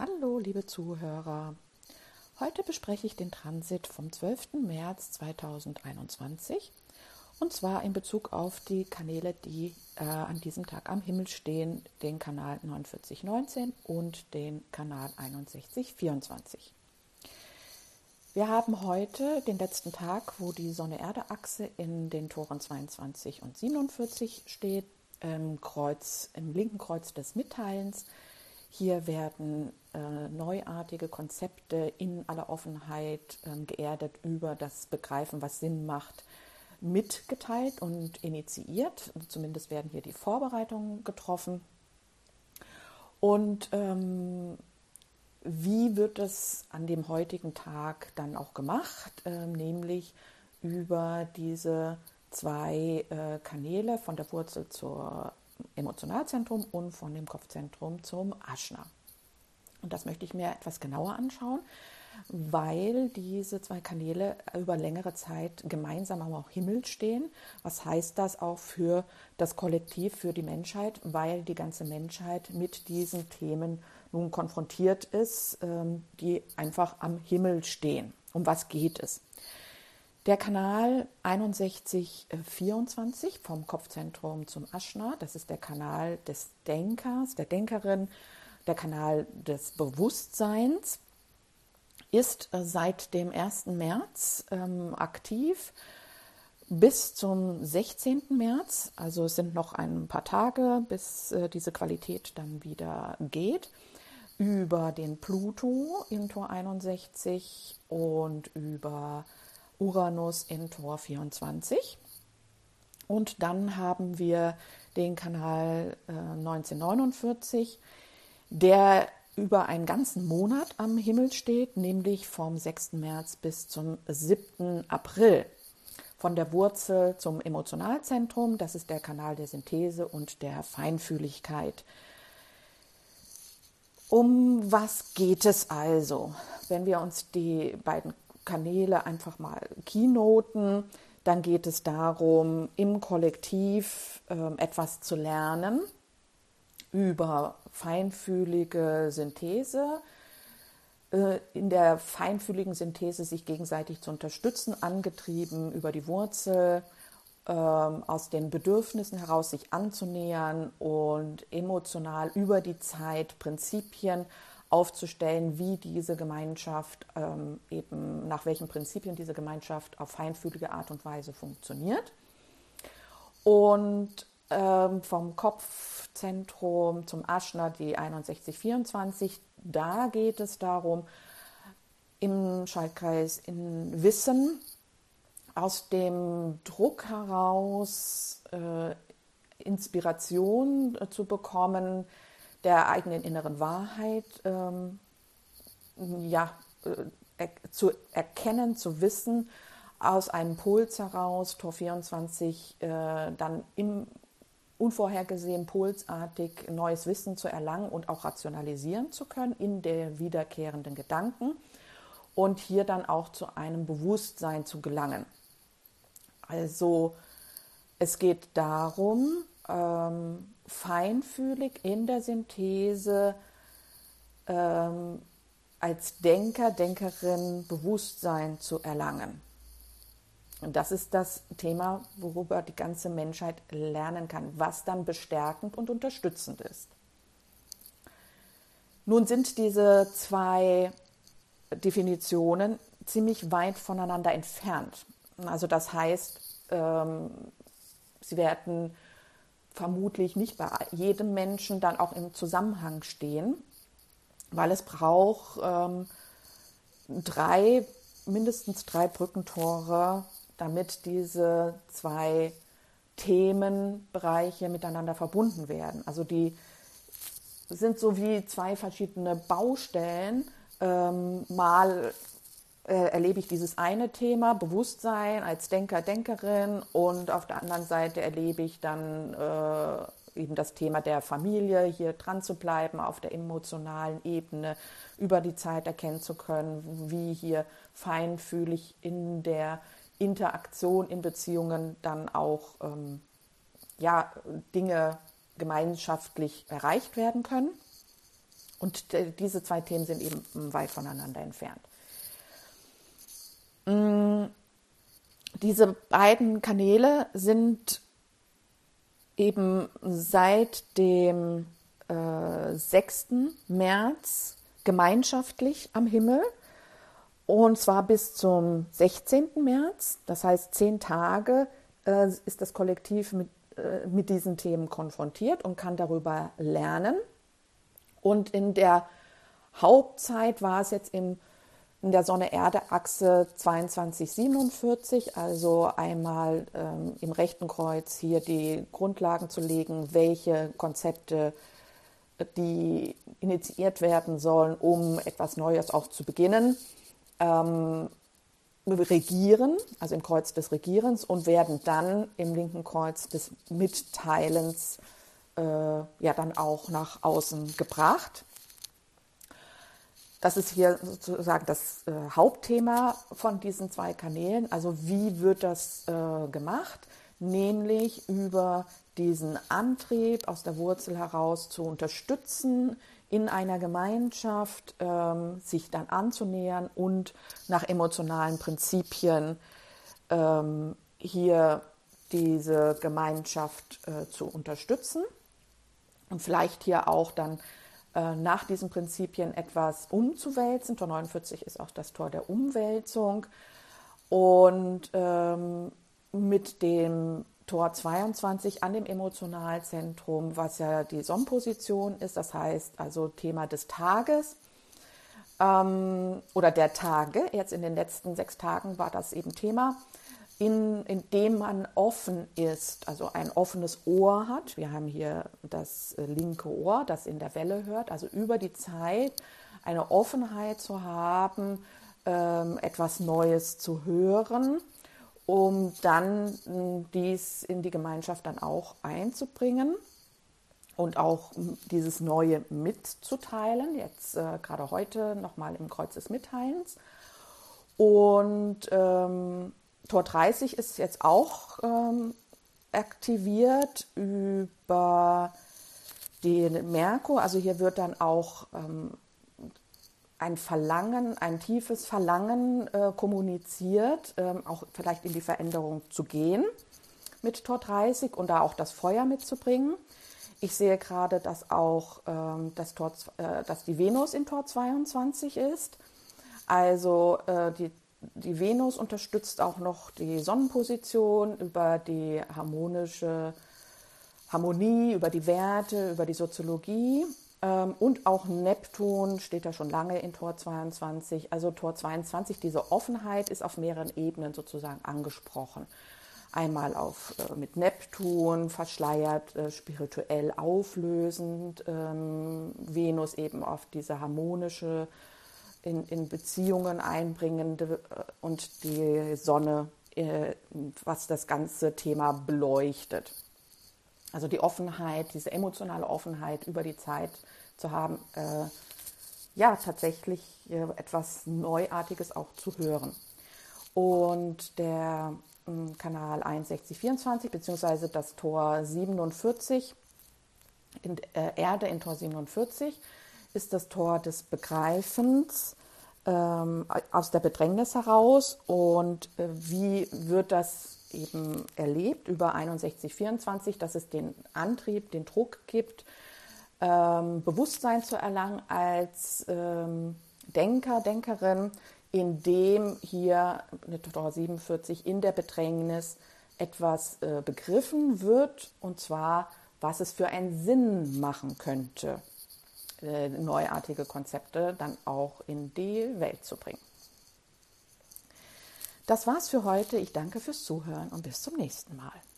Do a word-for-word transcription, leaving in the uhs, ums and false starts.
Hallo, liebe Zuhörer. Heute bespreche ich den Transit vom zwölften März zweitausendeinundzwanzig und zwar in Bezug auf die Kanäle, die äh, an diesem Tag am Himmel stehen, den Kanal neunundvierzig neunzehn und den Kanal einundsechzig vierundzwanzig. Wir haben heute den letzten Tag, wo die Sonne-Erde-Achse in den Toren zweiundzwanzig und siebenundvierzig steht, im, Kreuz, im linken Kreuz des Mitteilens. Hier werden äh, neuartige Konzepte in aller Offenheit äh, geerdet über das Begreifen, was Sinn macht, mitgeteilt und initiiert. Zumindest werden hier die Vorbereitungen getroffen. Und ähm, wie wird es an dem heutigen Tag dann auch gemacht? Ähm, nämlich über diese zwei äh, Kanäle von der Wurzel zur Emotionalzentrum und von dem Kopfzentrum zum Ajna. Und das möchte ich mir etwas genauer anschauen, weil diese zwei Kanäle über längere Zeit gemeinsam am Himmel stehen. Was heißt das auch für das Kollektiv, für die Menschheit? Weil die ganze Menschheit mit diesen Themen nun konfrontiert ist, die einfach am Himmel stehen. Um was geht es? Der Kanal einundsechzig vierundzwanzig vom Kopfzentrum zum Ajna, das ist der Kanal des Denkers, der Denkerin, der Kanal des Bewusstseins, ist seit dem ersten März ähm, aktiv bis zum sechzehnten März. Also es sind noch ein paar Tage, bis äh, diese Qualität dann wieder geht, über den Pluto in Tor einundsechzig und über Uranus in Tor vierundzwanzig. Und dann haben wir den Kanal äh, neunzehnhundertneunundvierzig, der über einen ganzen Monat am Himmel steht, nämlich vom sechsten März bis zum siebten April. Von der Wurzel zum Emotionalzentrum, das ist der Kanal der Synthese und der Feinfühligkeit. Um was geht es also? Wenn wir uns die beiden Kanäle einfach mal keynoten, dann geht es darum, im Kollektiv äh, etwas zu lernen über feinfühlige Synthese, äh, in der feinfühligen Synthese sich gegenseitig zu unterstützen, angetrieben über die Wurzel, äh, aus den Bedürfnissen heraus sich anzunähern und emotional über die Zeit Prinzipien aufzustellen, wie diese Gemeinschaft, ähm, eben nach welchen Prinzipien diese Gemeinschaft auf feinfühlige Art und Weise funktioniert. Und ähm, vom Kopfzentrum zum Ajna, die einundsechzig vierundzwanzig, da geht es darum, im Schaltkreis in Wissen, aus dem Druck heraus äh, Inspiration äh, zu bekommen, der eigenen inneren Wahrheit ähm, ja, äh, zu erkennen, zu wissen, aus einem Puls heraus, Tor vierundzwanzig, äh, dann im unvorhergesehen pulsartig neues Wissen zu erlangen und auch rationalisieren zu können in der wiederkehrenden Gedanken und hier dann auch zu einem Bewusstsein zu gelangen. Also es geht darum, ähm, feinfühlig in der Synthese ähm, als Denker, Denkerin Bewusstsein zu erlangen. Und das ist das Thema, worüber die ganze Menschheit lernen kann, was dann bestärkend und unterstützend ist. Nun sind diese zwei Definitionen ziemlich weit voneinander entfernt. Also das heißt, ähm, sie werden vermutlich nicht bei jedem Menschen dann auch im Zusammenhang stehen, weil es braucht ähm, drei, mindestens drei Brückentore, damit diese zwei Themenbereiche miteinander verbunden werden. Also die sind so wie zwei verschiedene Baustellen. Ähm, mal äh, erlebe ich dieses eine Thema, Bewusstsein als Denker, Denkerin, und auf der anderen Seite erlebe ich dann äh, eben das Thema der Familie, hier dran zu bleiben, auf der emotionalen Ebene über die Zeit erkennen zu können, wie hier feinfühlig in der Interaktion in Beziehungen dann auch ähm, ja, Dinge gemeinschaftlich erreicht werden können. Und diese zwei Themen sind eben weit voneinander entfernt. Diese beiden Kanäle sind eben seit dem äh, sechsten März gemeinschaftlich am Himmel, und zwar bis zum sechzehnten März. Das heißt, zehn Tage äh, ist das Kollektiv mit, äh, mit diesen Themen konfrontiert und kann darüber lernen. Und in der Hauptzeit war es jetzt im, in der Sonne-Erde-Achse zweiundzwanzig siebenundvierzig, also einmal ähm, im rechten Kreuz hier die Grundlagen zu legen, welche Konzepte, die initiiert werden sollen, um etwas Neues auch zu beginnen, ähm, regieren, also im Kreuz des Regierens, und werden dann im linken Kreuz des Mitteilens äh, ja dann auch nach außen gebracht. Das ist hier sozusagen das äh, Hauptthema von diesen zwei Kanälen. Also wie wird das äh, gemacht? Nämlich über diesen Antrieb aus der Wurzel heraus zu unterstützen, in einer Gemeinschaft ähm, sich dann anzunähern und nach emotionalen Prinzipien ähm, hier diese Gemeinschaft äh, zu unterstützen und vielleicht hier auch dann äh, nach diesen Prinzipien etwas umzuwälzen. Tor neunundvierzig ist auch das Tor der Umwälzung, und ähm, mit dem Tor zweiundzwanzig an dem Emotionalzentrum, was ja die Sonnenposition ist, das heißt also Thema des Tages ähm, oder der Tage, jetzt in den letzten sechs Tagen war das eben Thema, in, in dem man offen ist, also ein offenes Ohr hat. Wir haben hier das linke Ohr, das in der Welle hört, also über die Zeit eine Offenheit zu haben, ähm, etwas Neues zu hören, um dann dies in die Gemeinschaft dann auch einzubringen und auch dieses Neue mitzuteilen, jetzt äh, gerade heute nochmal im Kreuz des Mitteilens. Und ähm, Tor dreißig ist jetzt auch ähm, aktiviert über den Merkur, also hier wird dann auch ähm, ein Verlangen, ein tiefes Verlangen äh, kommuniziert, ähm, auch vielleicht in die Veränderung zu gehen mit Tor dreißig und da auch das Feuer mitzubringen. Ich sehe gerade, dass auch ähm, das Tor, äh, dass die Venus in Tor zweiundzwanzig ist. Also äh, die, die Venus unterstützt auch noch die Sonnenposition über die harmonische Harmonie, über die Werte, über die Soziologie. Und auch Neptun steht da schon lange in Tor zweiundzwanzig. Also Tor zweiundzwanzig, diese Offenheit ist auf mehreren Ebenen sozusagen angesprochen. Einmal auf, äh, mit Neptun, verschleiert, äh, spirituell auflösend, ähm, Venus eben auf diese harmonische, in, in Beziehungen einbringende äh, und die Sonne, äh, was das ganze Thema beleuchtet. Also die Offenheit, diese emotionale Offenheit über die Zeit zu haben, äh, ja, tatsächlich äh, etwas Neuartiges auch zu hören. Und der äh, Kanal einundsechzig vierundzwanzig beziehungsweise das Tor siebenundvierzig, in, äh, Erde in Tor siebenundvierzig, ist das Tor des Begreifens ähm, aus der Bedrängnis heraus. Und äh, wie wird das eben erlebt über einundsechzig vierundzwanzig, dass es den Antrieb, den Druck gibt, ähm, Bewusstsein zu erlangen als ähm, Denker, Denkerin, indem hier mit Tor siebenundvierzig in der Bedrängnis etwas äh, begriffen wird, und zwar, was es für einen Sinn machen könnte, äh, neuartige Konzepte dann auch in die Welt zu bringen. Das war's für heute. Ich danke fürs Zuhören und bis zum nächsten Mal.